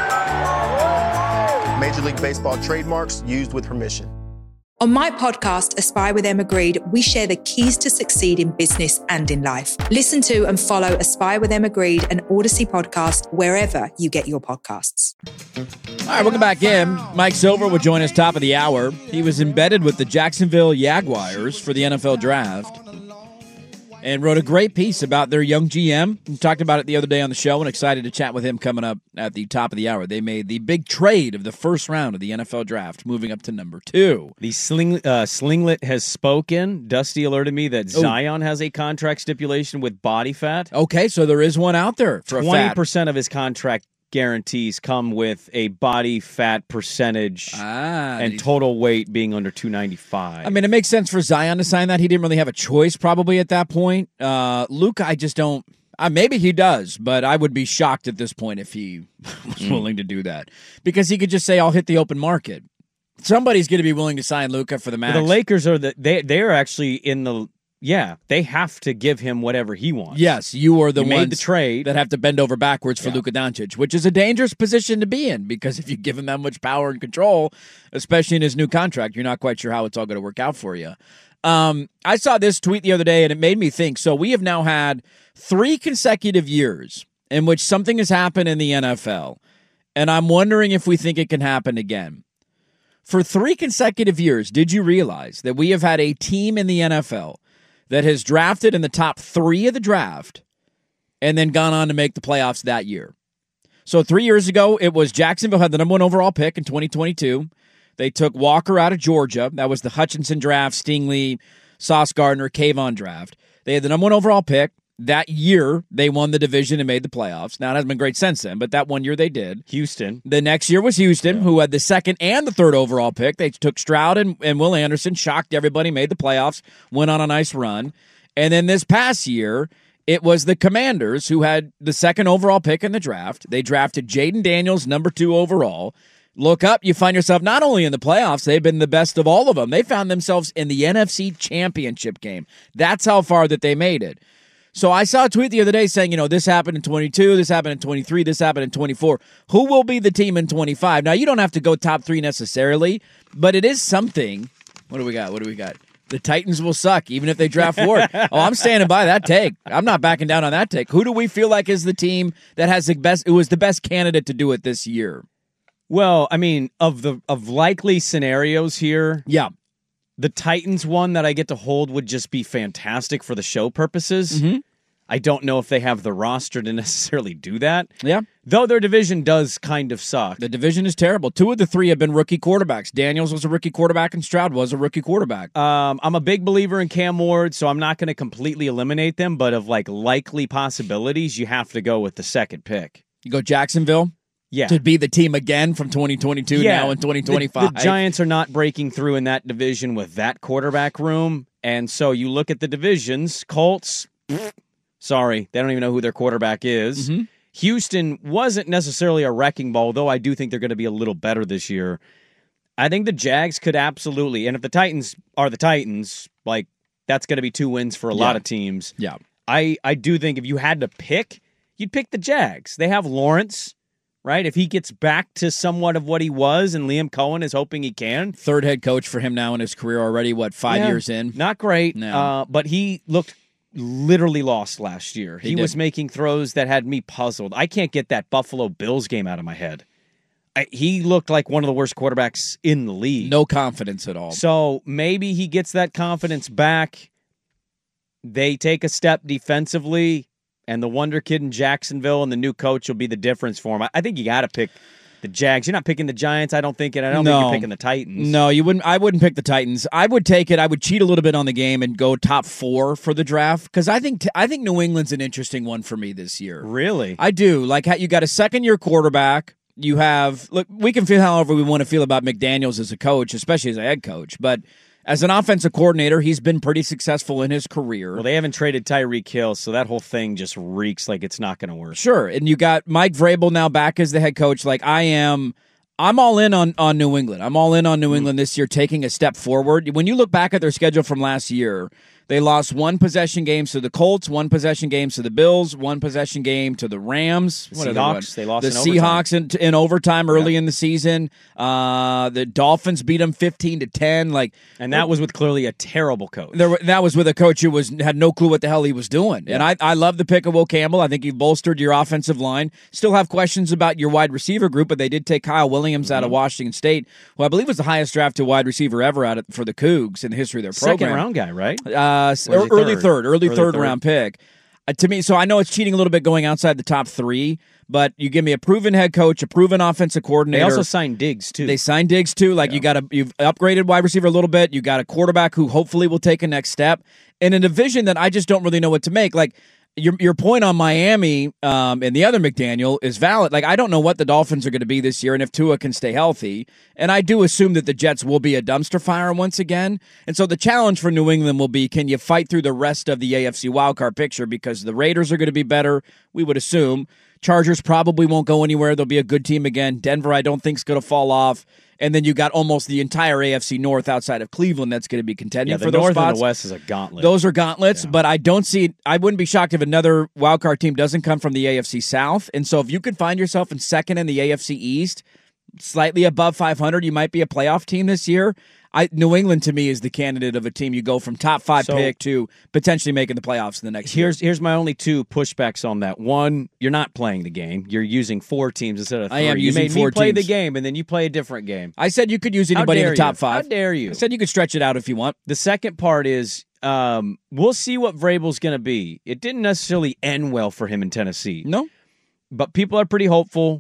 Major League Baseball trademarks used with permission. On my podcast, Aspire with Emma Greed, we share the keys to succeed in business and in life. Listen to and follow Aspire with Emma Greed, an Odyssey podcast, wherever you get your podcasts. All right, welcome back in. Mike Silver will join us top of the hour. He was embedded with the Jacksonville Jaguars for the N F L Draft and wrote a great piece about their young G M. We talked about it the other day on the show and excited to chat with him coming up at the top of the hour. They made the big trade of the first round of the N F L Draft, moving up to number two. The sling, uh, Slinglet has spoken. Dusty alerted me that Zion Ooh. has a contract stipulation with body fat. Okay, so there is one out there for twenty percent of his contract guarantees come with a body fat percentage ah, and total weight being under two ninety-five. I mean, it makes sense for Zion to sign that. He didn't really have a choice probably at that point. Uh, Luka, I just don't. Uh, maybe he does, but I would be shocked at this point if he was mm. willing to do that because he could just say, I'll hit the open market. Somebody's going to be willing to sign Luka for the max. Well, the Lakers are the they they are actually in the. Yeah, they have to give him whatever he wants. Yes, you are the you ones made the trade. that have to bend over backwards for yeah. Luka Doncic, which is a dangerous position to be in because if you give him that much power and control, especially in his new contract, you're not quite sure how it's all going to work out for you. Um, I saw this tweet the other day, and it made me think. So we have now had three consecutive years in which something has happened in the N F L, and I'm wondering if we think it can happen again. For three consecutive years, did you realize that we have had a team in the N F L that has drafted in the top three of the draft and then gone on to make the playoffs that year? So three years ago, it was Jacksonville had the number one overall pick in twenty twenty-two. They took Walker out of Georgia. That was the Hutchinson draft, Stingley, Sauce Gardner, Kayvon draft. They had the number one overall pick. That year, they won the division and made the playoffs. Now, it hasn't been great since then, but that one year they did. Houston. The next year was Houston, yeah. who had the second and the third overall pick. They took Stroud and, and Will Anderson, shocked everybody, made the playoffs, went on a nice run. And then this past year, it was the Commanders who had the second overall pick in the draft. They drafted Jaden Daniels, number two overall. Look up, you find yourself not only in the playoffs, they've been the best of all of them. They found themselves in the N F C Championship game. That's how far that they made it. So I saw a tweet the other day saying, you know, this happened in twenty-two, this happened in twenty-three, this happened in twenty-four. Who will be the team in twenty-five? Now, you don't have to go top three necessarily, but it is something. What do we got? What do we got? The Titans will suck, even if they draft Ward. Oh, I'm standing by that take. I'm not backing down on that take. Who do we feel like is the team that has the best, who is the best candidate to do it this year? Well, I mean, of the of likely scenarios here, yeah. The Titans one that I get to hold would just be fantastic for the show purposes. Mm-hmm. I don't know if they have the roster to necessarily do that. Yeah. Though their division does kind of suck. The division is terrible. Two of the three have been rookie quarterbacks. Daniels was a rookie quarterback and Stroud was a rookie quarterback. Um, I'm a big believer in Cam Ward, so I'm not going to completely eliminate them, but of like likely possibilities, you have to go with the second pick. You go Jacksonville? Yeah. To be the team again from twenty twenty-two yeah. now in twenty twenty-five. The, the Giants are not breaking through in that division with that quarterback room. And so you look at the divisions, Colts, sorry, they don't even know who their quarterback is. Mm-hmm. Houston wasn't necessarily a wrecking ball, though I do think they're going to be a little better this year. I think the Jags could absolutely, and if the Titans are the Titans, like that's going to be two wins for a yeah. lot of teams. Yeah. I, I do think if you had to pick, you'd pick the Jags. They have Lawrence. Right? If he gets back to somewhat of what he was, and Liam Cohen is hoping he can. Third head coach for him now in his career already, what, five yeah, years in? Not great, no. uh, but he looked literally lost last year. He, he was making throws that had me puzzled. I can't get that Buffalo Bills game out of my head. I, he looked like one of the worst quarterbacks in the league. No confidence at all. So maybe he gets that confidence back. They take a step defensively. and the wonder kid in Jacksonville and the new coach will be the difference for him. I, I think you got to pick the Jags. You're not picking the Giants, I don't think, and I don't no. think you're picking the Titans. No, you wouldn't. I wouldn't pick the Titans. I would take it. I would cheat a little bit on the game and go top four for the draft because I think t- I think New England's an interesting one for me this year. Really, I do. Like you got a second year quarterback. You have look. We can feel however we want to feel about McDaniels as a coach, especially as a head coach, but. As an offensive coordinator, he's been pretty successful in his career. Well, they haven't traded Tyreek Hill, so that whole thing just reeks like it's not going to work. Sure, and you got Mike Vrabel now back as the head coach. Like I am, I'm all in on, on New England. I'm all in on New England this year, taking a step forward. When you look back at their schedule from last year, they lost one possession games to the Colts, one possession games to the Bills, one possession game to the Rams. The Seahawks, they lost the in Seahawks overtime. in, in overtime early Yep. in the season. Uh, the Dolphins beat them fifteen to ten. Like, and that was with clearly a terrible coach. There, that was with a coach who was had no clue what the hell he was doing. Yeah. And I, I love the pick of Will Campbell. I think you've bolstered your offensive line. Still have questions about your wide receiver group, but they did take Kyle Williams mm-hmm. out of Washington State, who I believe was the highest drafted wide receiver ever out of, for the Cougs in the history of their program. Second round guy, right? Uh, early third, third early, early third, third round pick. Uh, to me, so I know it's cheating a little bit going outside the top three, but you give me a proven head coach, a proven offensive coordinator. They also signed Diggs too. They signed Diggs too. Like yeah. you got a, you've upgraded wide receiver a little bit. You got a quarterback who hopefully will take a next step in a division that I just don't really know what to make. Like your your point on Miami um, and the other McDaniel is valid. Like I don't know what the Dolphins are going to be this year, and if Tua can stay healthy. And I do assume that the Jets will be a dumpster fire once again. And so the challenge for New England will be, can you fight through the rest of the A F C wildcard picture? Because the Raiders are going to be better, we would assume. Chargers probably won't go anywhere. They'll be a good team again. Denver, I don't think is going to fall off. And then you got almost the entire A F C North outside of Cleveland that's going to be contending yeah, the for those North spots. And the West is a gauntlet. Those are gauntlets, yeah. but I don't see. I wouldn't be shocked if another wildcard team doesn't come from the A F C South. And so if you could find yourself in second in the A F C East, slightly above five hundred, you might be a playoff team this year. I, New England, to me, is the candidate of a team you go from top five so, pick to potentially making the playoffs in the next here's, year. Here's my only two pushbacks on that. One, you're not playing the game. You're using four teams instead of three. I am you using made four me play teams. the game, and then you play a different game. I said you could use anybody in the top you? five. How dare you? I said you could stretch it out if you want. The second part is um, we'll see what Vrabel's going to be. It didn't necessarily end well for him in Tennessee. No. But people are pretty hopeful.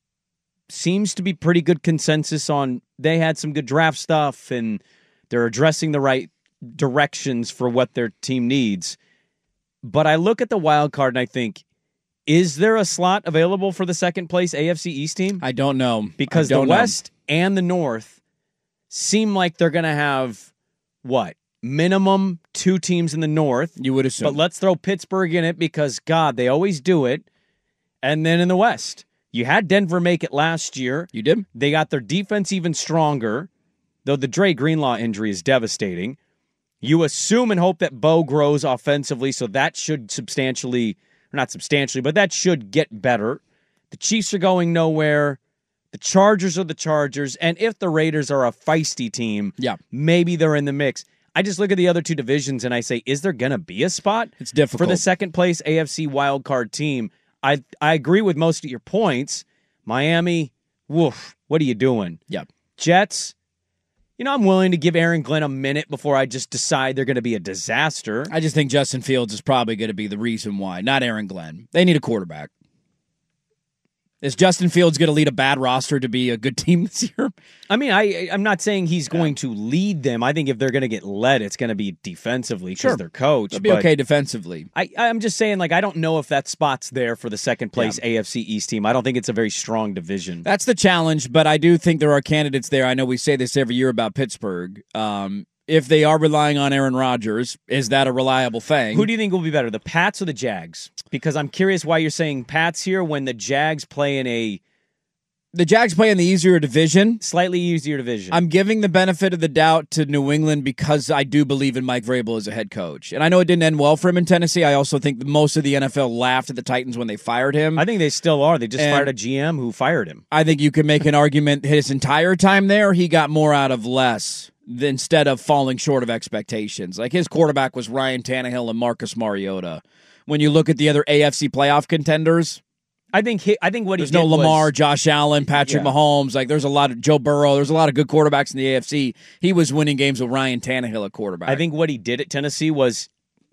Seems to be pretty good consensus on they had some good draft stuff and they're addressing the right directions for what their team needs. But I look at the wild card and I think, is there a slot available for the second place A F C East team? I don't know. Because don't the West know. and the North seem like they're going to have, what, minimum two teams in the North. You would assume. But let's throw Pittsburgh in it because, God, they always do it. And then in the West, you had Denver make it last year. You did. They got their defense even stronger, though the Dre Greenlaw injury is devastating. You assume and hope that Bo grows offensively, so that should substantially, or not substantially, but that should get better. The Chiefs are going nowhere. The Chargers are the Chargers. And if the Raiders are a feisty team, yeah. maybe they're in the mix. I just look at the other two divisions and I say, is there going to be a spot it's difficult. for the second place A F C wildcard team? I I agree with most of your points. Miami, woof, what are you doing? Yep. Jets, you know, I'm willing to give Aaron Glenn a minute before I just decide they're going to be a disaster. I just think Justin Fields is probably going to be the reason why, not Aaron Glenn. They need a quarterback. Is Justin Fields going to lead a bad roster to be a good team this year? I mean, I, I'm not saying he's going yeah. to lead them. I think if they're going to get led, it's going to be defensively because sure. they're coached. They'll be okay defensively. I, I'm just saying, like, I don't know if that spot's there for the second place yeah. A F C East team. I don't think it's a very strong division. That's the challenge, but I do think there are candidates there. I know we say this every year about Pittsburgh. Um, if they are relying on Aaron Rodgers, is that a reliable thing? Who do you think will be better, the Pats or the Jags? Because I'm curious why you're saying Pats here when the Jags play in a... The Jags play in the easier division. Slightly easier division. I'm giving the benefit of the doubt to New England because I do believe in Mike Vrabel as a head coach. And I know it didn't end well for him in Tennessee. I also think that most of the N F L laughed at the Titans when they fired him. I think they still are. They just and fired a G M who fired him. I think you could make an argument his entire time there, he got more out of less instead of falling short of expectations. Like his quarterback was Ryan Tannehill and Marcus Mariota. When you look at the other A F C playoff contenders, I think he, I think what there's he did no Lamar, was, Josh Allen, Patrick yeah. Mahomes. Like there's a lot of Joe Burrow. There's a lot of good quarterbacks in the A F C. He was winning games with Ryan Tannehill at quarterback. I think what he did at Tennessee was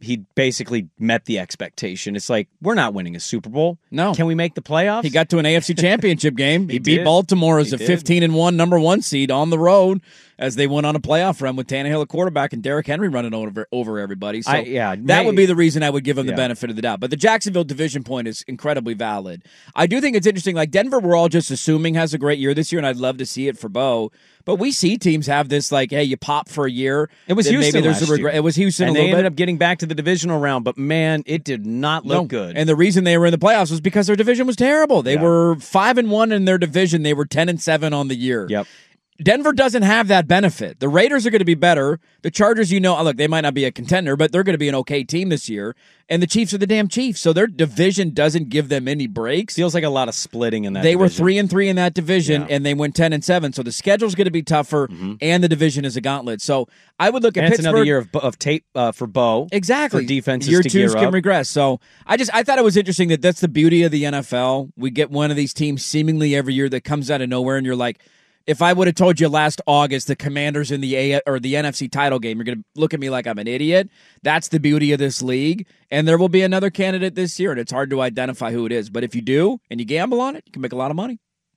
he basically met the expectation. It's like, we're not winning a Super Bowl. No. Can we make the playoffs? He got to an A F C championship game. He, He beat did. Baltimore as He a did. fifteen and one number one seed on the road as they went on a playoff run with Tannehill at quarterback and Derrick Henry running over, over everybody. So I- yeah, that may- would be the reason I would give him the Yeah. benefit of the doubt. But the Jacksonville division point is incredibly valid. I do think it's interesting. Like Denver, we're all just assuming has a great year this year, and I'd love to see it for Bo. But we see teams have this, like, hey, you pop for a year. It was then Houston Maybe there's last a regret. year. It was Houston and a they little ended bit. up getting back to the divisional round, but man, it did not look No. good. And the reason they were in the playoffs was because their division was terrible. They Yeah. were five and one in their division. They were ten and seven on the year. Yep. Denver doesn't have that benefit. The Raiders are going to be better. The Chargers, you know, look, they might not be a contender, but they're going to be an okay team this year. And the Chiefs are the damn Chiefs, so their division doesn't give them any breaks. Feels like a lot of splitting in that They division. were three and three in that division, Yeah. and they went ten and seven. So the schedule's going to be tougher, and the division is a gauntlet. So I would look at And it's Pittsburgh. another year of, of tape uh, for Bo. Exactly. For defenses Year to twos gear can up. regress. So I just I thought it was interesting that that's the beauty of the N F L. We get one of these teams seemingly every year that comes out of nowhere, and you're like, if I would have told you last August the Commanders in the A or the N F C title game, you're going to look at me like I'm an idiot. That's the beauty of this league, and there will be another candidate this year, and it's hard to identify who it is. But if you do and you gamble on it, you can make a lot of money.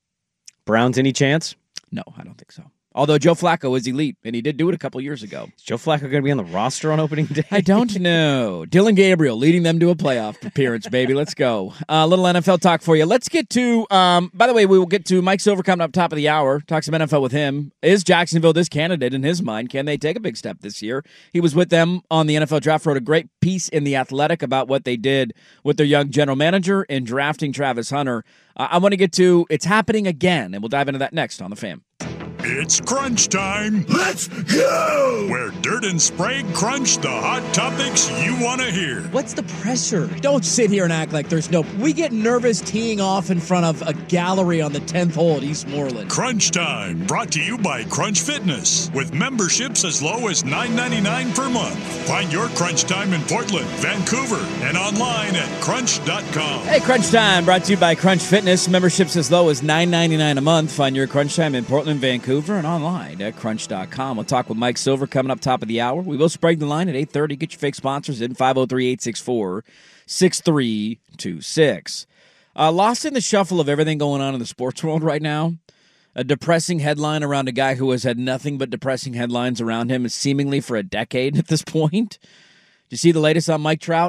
Browns, any chance? No, I don't think so. Although Joe Flacco is elite, and he did do it a couple years ago. Is Joe Flacco going to be on the roster on opening day? I don't know. Dylan Gabriel leading them to a playoff appearance, baby. Let's go. A uh, little N F L talk for you. Let's get to, um, by the way, we will get to Mike Silver coming up top of the hour. Talk some N F L with him. Is Jacksonville this candidate in his mind? Can they take a big step this year? He was with them on the N F L draft, wrote a great piece in The Athletic about what they did with their young general manager in drafting Travis Hunter. Uh, I want to get to, it's happening again, and we'll dive into that next on The Fan. It's crunch time. Let's go! Where Dirt and Sprague crunch the hot topics you want to hear. What's the pressure? Don't sit here and act like there's no... We get nervous teeing off in front of a gallery on the tenth hole at Eastmoreland. Crunch time, brought to you by Crunch Fitness, with memberships as low as nine ninety-nine per month. Find your Crunch Time in Portland, Vancouver, and online at crunch dot com. Hey, Crunch Time, brought to you by Crunch Fitness. Memberships as low as nine ninety-nine a month. Find your Crunch Time in Portland, Vancouver, and online at crunch dot com. We'll talk with Mike Silver coming up top of the hour. We will Sprague the line at eight thirty. Get your fake sponsors in five oh three, eight six four, six three two six. Uh, lost in the shuffle of everything going on in the sports world right now. A depressing headline around a guy who has had nothing but depressing headlines around him seemingly for a decade at this point. Do you see the latest on Mike Trout?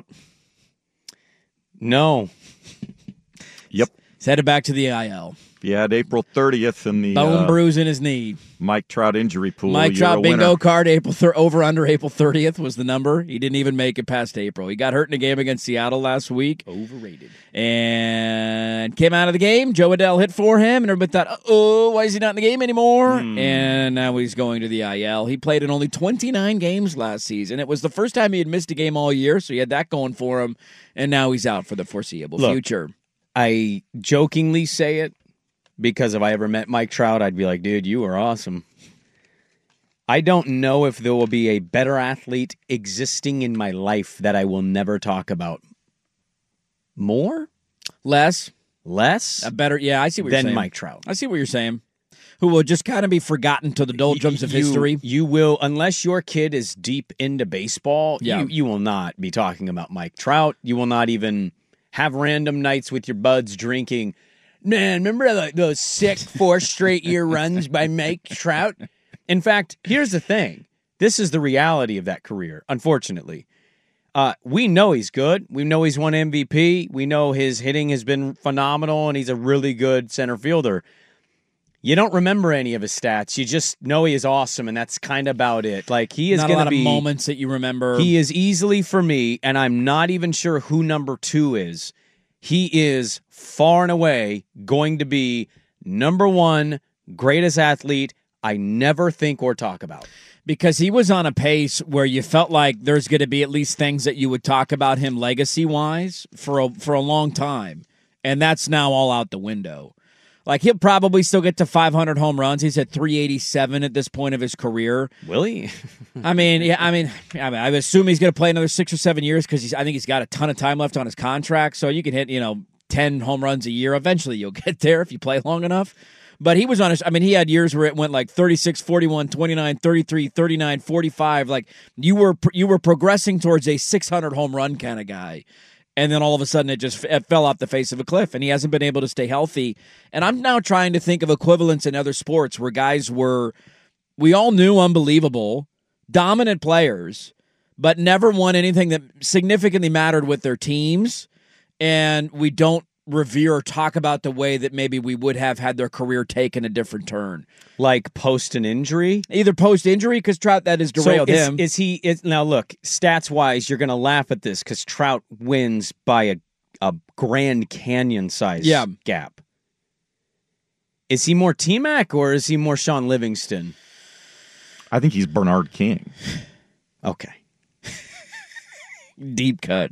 No. Yep. He's headed back to the I L. He had April thirtieth in the Bone uh, bruise in his knee. Mike Trout injury pool. Mike You're Trout a bingo winner. card April thir- over under April thirtieth was the number. He didn't even make it past April. He got hurt in a game against Seattle last week. Overrated. And came out of the game. Joe Adele hit for him, and everybody thought, oh, why is he not in the game anymore? Hmm. And now he's going to the I L. He played in only twenty-nine games last season. It was the first time he had missed a game all year, so he had that going for him. And now he's out for the foreseeable Look, future. I jokingly say it because if I ever met Mike Trout, I'd be like, dude, you are awesome. I don't know if there will be a better athlete existing in my life that I will never talk about. More? Less? Less? A better, yeah, I see what you're than saying. Mike Trout. I see what you're saying. Who will just kind of be forgotten to the doldrums of You- history. You will, unless your kid is deep into baseball, Yeah. you, you will not be talking about Mike Trout. You will not even have random nights with your buds drinking. Man, remember the, those sick four straight year runs by Mike Trout? In fact, here's the thing. This is the reality of that career, unfortunately. Uh, we know he's good. We know he's won M V P. We know his hitting has been phenomenal, and he's a really good center fielder. You don't remember any of his stats. You just know he is awesome, and that's kind of about it. Like he is Not a going lot to be of moments that you remember. He is easily for me, and I'm not even sure who number two is. He is far and away going to be number one greatest athlete I never think or talk about. Because he was on a pace where you felt like there's going to be at least things that you would talk about him legacy-wise for a, for a long time. And that's now all out the window. Like, he'll probably still get to five hundred home runs. He's at three eighty-seven at this point of his career. Will he? I mean, yeah, I mean, I mean, I assume he's going to play another six or seven years because I think he's got a ton of time left on his contract. So you can hit, you know, ten home runs a year. Eventually you'll get there if you play long enough. But he was on. A, I mean, he had years where it went like thirty-six, forty-one, twenty-nine, thirty-three, thirty-nine, forty-five. Like you were you were progressing towards a six hundred home run kind of guy. And then all of a sudden it just it fell off the face of a cliff, and he hasn't been able to stay healthy. And I'm now trying to think of equivalents in other sports where guys were, we all knew unbelievable, dominant players, but never won anything that significantly mattered with their teams. And we don't revere or talk about the way that maybe we would have had their career taken a different turn. Like post an injury? Either post-injury, because Trout, that has derailed so is, him. Is he, is, now look, stats-wise, you're going to laugh at this because Trout wins by a, a Grand Canyon-size yeah. gap. Is he more T-Mac or is he more Sean Livingston? I think he's Bernard King. Okay. Deep cut.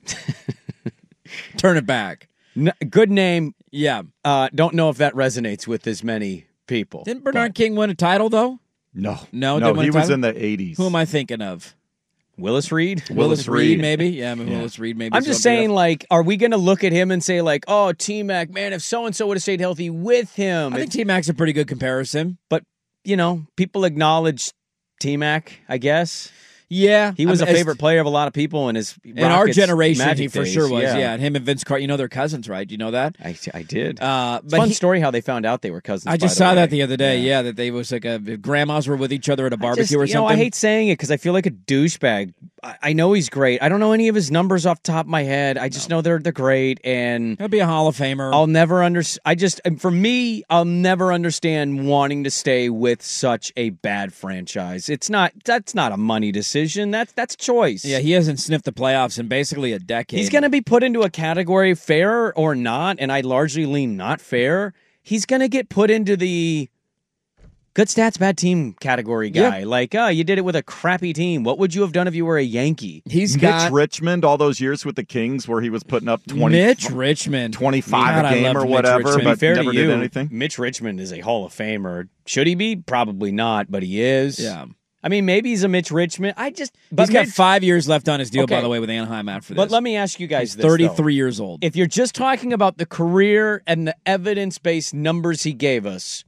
Turn it back. N- good name. Yeah. Uh, don't know if that resonates with as many people. Didn't Bernard but. King win a title, though? No. No, no he was title? in the eighties. Who am I thinking of? Willis Reed? Willis, Willis Reed, Reed, maybe? Yeah, I mean, yeah. Willis Reed, maybe. I'm just saying, like, are we going to look at him and say, like, oh, T-Mac, man, if so-and-so would have stayed healthy with him. I think T-Mac's a pretty good comparison. But, you know, people acknowledge T-Mac, I guess. Yeah. He was I mean, a favorite player of a lot of people in his In our generation, Magic he for days. sure was. Yeah. yeah, and him and Vince Carter, you know they're cousins, right? Do you know that? I, I did. Uh, it's but a fun he, story how they found out they were cousins. I just by the saw way. that the other day, yeah. yeah, that they was like a grandmas were with each other at a barbecue just, or you something. know, I hate saying it because I feel like a douchebag. I, I know he's great. I don't know any of his numbers off the top of my head. I just no. know they're they're great, and he'll be a Hall of Famer. I'll never under. I just for me, I'll never understand wanting to stay with such a bad franchise. It's not that's not a money decision. That's that's choice. Yeah, he hasn't sniffed the playoffs in basically a decade. He's going to be put into a category fair or not, and I largely lean not fair. He's going to get put into the good stats, bad team category guy. Yep. Like, oh, you did it with a crappy team. What would you have done if you were a Yankee? He's Mitch got Richmond, all those years with the Kings where he was putting up twenty, Mitch Richmond, twenty-five God, a game or whatever, but fair never to you, did anything. Mitch Richmond is a Hall of Famer. Should he be? Probably not, but he is. Yeah. I mean, maybe he's a Mitch Richmond. I just but he's got Mitch, five years left on his deal, okay. by the way, with Anaheim after this. But let me ask you guys he's this, thirty-three though. years old. If you're just talking about the career and the evidence-based numbers he gave us,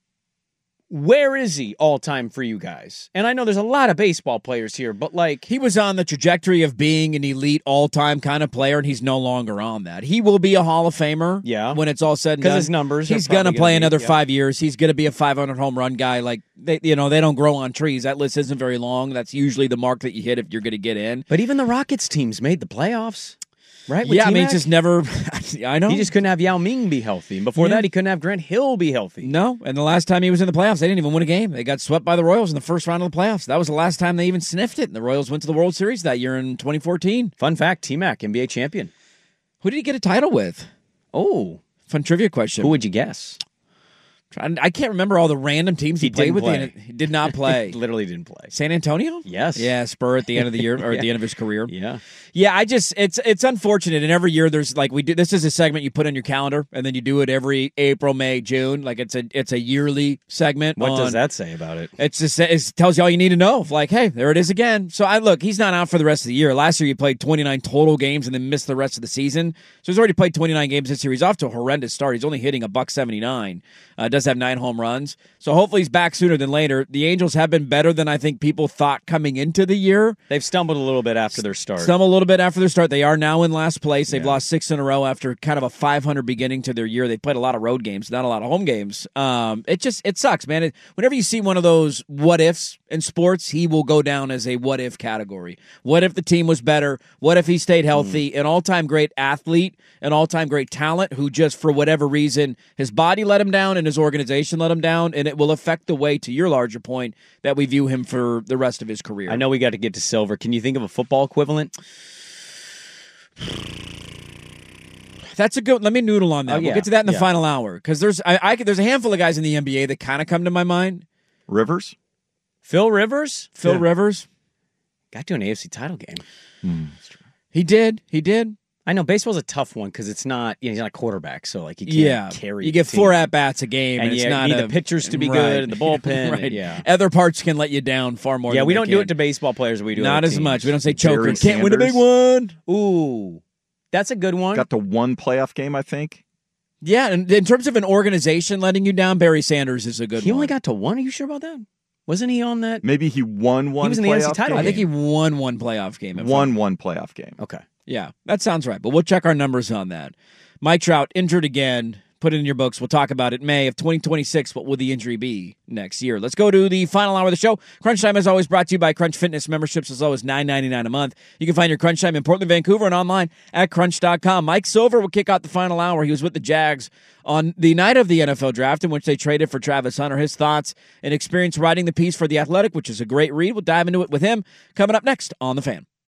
where is he all-time for you guys? And I know there's a lot of baseball players here, but like... He was on the trajectory of being an elite all-time kind of player, and he's no longer on that. He will be a Hall of Famer yeah. when it's all said and done. Because his numbers He's going to play be, another yeah. five years. He's going to be a five hundred home run guy. Like, they, you know, they don't grow on trees. That list isn't very long. That's usually the mark that you hit if you're going to get in. But even the Rockets teams made the playoffs. Right? With yeah, T-Mac? I mean, it's just never. I know he just couldn't have Yao Ming be healthy, and before yeah. that, he couldn't have Grant Hill be healthy. No, and the last time he was in the playoffs, they didn't even win a game. They got swept by the Royals in the first round of the playoffs. That was the last time they even sniffed it. And the Royals went to the World Series that year in twenty fourteen. Fun fact: T-Mac, N B A champion. Who did he get a title with? Oh, fun trivia question. Who would you guess? I can't remember all the random teams he, he played with. Play. He did not play. Literally didn't play. San Antonio? Yes. Yeah, Spur at the end of the year or yeah. at the end of his career. Yeah. Yeah, I just it's it's unfortunate. And every year there's like we do this is a segment you put on your calendar and then you do it every April, May, June. Like it's a it's a yearly segment. What on, does that say about it? It's just it tells you all you need to know. Like, hey, there it is again. So I look, he's not out for the rest of the year. Last year he played twenty-nine total games and then missed the rest of the season. So he's already played twenty-nine games this year. He's off to a horrendous start. He's only hitting a buck seventy-nine. Uh, does have nine home runs. So hopefully he's back sooner than later. The Angels have been better than I think people thought coming into the year. They've stumbled a little bit after their start. Stumbled a little bit after their start. They are now in last place. They've Yeah. lost six in a row after kind of a five hundred beginning to their year. They played a lot of road games, not a lot of home games. Um, it just it sucks, man. It, whenever you see one of those what ifs in sports, he will go down as a what if category. What if the team was better? What if he stayed healthy? Mm. An all-time great athlete, an all-time great talent who just for whatever reason his body let him down and his organization let him down, and it will affect the way, to your larger point, that we view him for the rest of his career. I know we got to get to Silver. Can you think of a football equivalent? That's a good. Let me noodle on that. Oh, We'll yeah. get to that in the Yeah. final hour because there's I, I there's a handful of guys in the N B A that kind of come to my mind. Rivers? Phil Rivers? Phil Yeah. Rivers Got to an A F C title game. Hmm. He did. He did. I know baseball's a tough one because it's not, you know, he's not a quarterback, so like he can't Yeah, carry. you the get team. four at bats a game, and, and it's you not need a, the pitchers to be right. good and the bullpen. right. and, yeah, Other parts can let you down far more. yeah. than We they don't can. do it to baseball players. As we do Not other as teams. much. We don't say choker. Barry Can't win a big Sanders. one. Ooh, that's a good one. Got to one playoff game, I think. Yeah, and in terms of an organization letting you down, Barry Sanders is a good He one. only got to one? Are you sure about that? Wasn't he on that? Maybe he won one He was in the N F C playoff title game. I think he won one playoff game. if Won I'm- one playoff game. Okay. Yeah, that sounds right. But we'll check our numbers on that. Mike Trout injured again. Put it in your books. We'll talk about it May of twenty twenty-six. What will the injury be next year? Let's go to the final hour of the show. Crunch Time is always brought to you by Crunch Fitness. Memberships as low as nine ninety-nine a month. You can find your Crunch Time in Portland, Vancouver, and online at crunch dot com. Mike Silver will kick out the final hour. He was with the Jags on the night of the N F L draft in which they traded for Travis Hunter. His thoughts and experience writing the piece for The Athletic, which is a great read. We'll dive into it with him coming up next on The Fan.